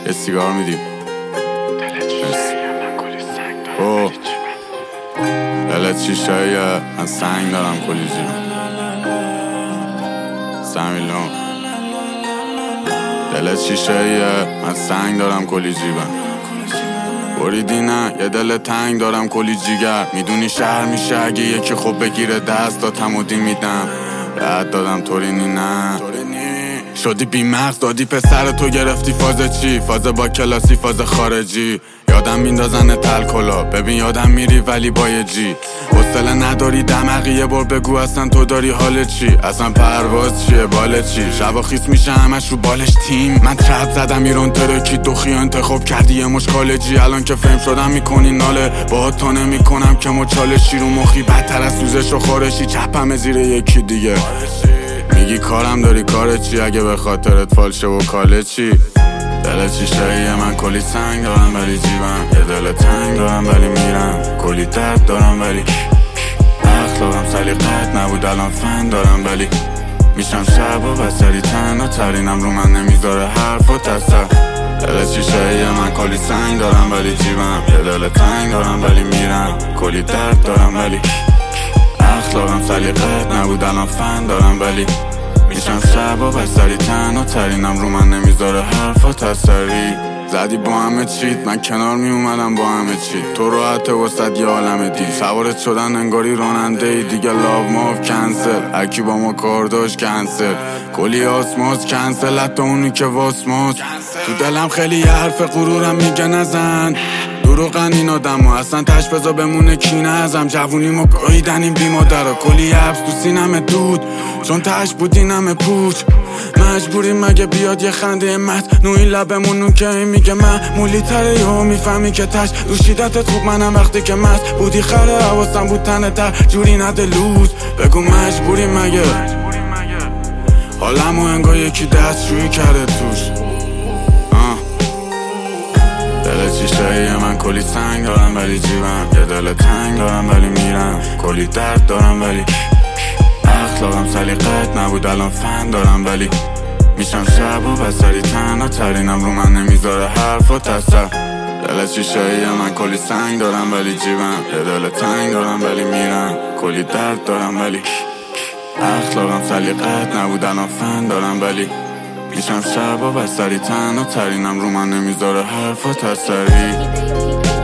یه سیگار میدیم. دلت شیشاییه، من سنگ دارم کلی جیبم. سمیلون دلت شیشاییه، من سنگ دارم کلی جیبم. بریدی نه یه دل تنگ دارم کلی جیگر. میدونی شهر میشه اگه یکی خوب بگیره دست دا تمودی میدم. بعد دادم تورینی نه شدی بی مغز دادی پسر تو گرفتی فاز چی؟ فاز با کلاسی فاز خارجی. یادم میندازن تلکلا ببین یادم میری ولی با یه جی. حوصله نداری دمقی یه بار بگو اصلا تو داری حال چی؟ اصلا پرواز چیه بال چی؟ شب و خیس میشه همش رو بالش تیم. من ترپ زدم ایران ترکی دوخی انتخاب کردی یه مش کالجی. الان که فهم شدم میکنی ناله با تو نمیکنم که مچالشی رو مخی بدتر از سوزش و خارشی. چپم زیر یکی دیگه میگی کارم داری کار چی؟ اگه به خاطرت فالشه و کاله چی؟ دل شیشه‌ایه من کلی سنگ دارم ولی جیبم. یه دل تنگ دارم ولی میرم کلی درد دارم ولی اخلاقم سلیقت نبود الان فن دارم ولی میشم شب و بسری تنها ترینم رو من نمیذاره حرف و تصر. دل شیشه‌ایه من کلی سنگ دارم ولی جیبم. یه دل تنگ دارم ولی میرم کلی درد دارم ولی اخلاقم سلیقت نبود الان فن دارم ولی میشم شب و بسری تنها ترینم رو من نمیذاره حرف و تسری. زدی با همه چیت من کنار میومدم با همه چیت. تو راحت وسط یه عالم دید سوارت شدن انگاری راننده ای دیگه. لاو ماف کنسل هرکی با ما کار داشت کنسل. کلی آسماس کنسل حتی اونی که واسماس. تو دلم خیلی حرف غرورم میگه نزن دروغن این آدم ها اصلا تش بزا بمونه کینه ازم. جوونی ما گاهیدنیم بی مادر کلی حبس تو سینم دود چون تش بود اینم پوچ. مجبوریم مگه بیاد یه خنده متنوعی لبمونون که این میگه معمولی تره یهو میفهمی که تش دوشیدتت خوب منم وقتی که مست بودی خره حواسم بود تنه در جوری نده لوز. بگو مجبوریم مگه حالمو انگار یکی دستشویی کرده توش. دل شیشه‌ایه من کلی سنگ دارم ولی جیبم. یه دل تنگ دارم ولی میرم کلی درد دارم ولی اخلاقم سلیقت نبود الان فن دارم ولی میشم شب و بسری تنها ترینم رو من نمیذاره حرف و تصر. دل شیشه‌ایه من کلی سنگ دارم ولی جیبم. یه دل تنگ دارم ولی میرم کلی درد دارم ولی اخلاقم سلیقت نبود الان فن دارم ولی میشم شب و بسری تنها ترینم رو من نمیذاره حرف و تسری.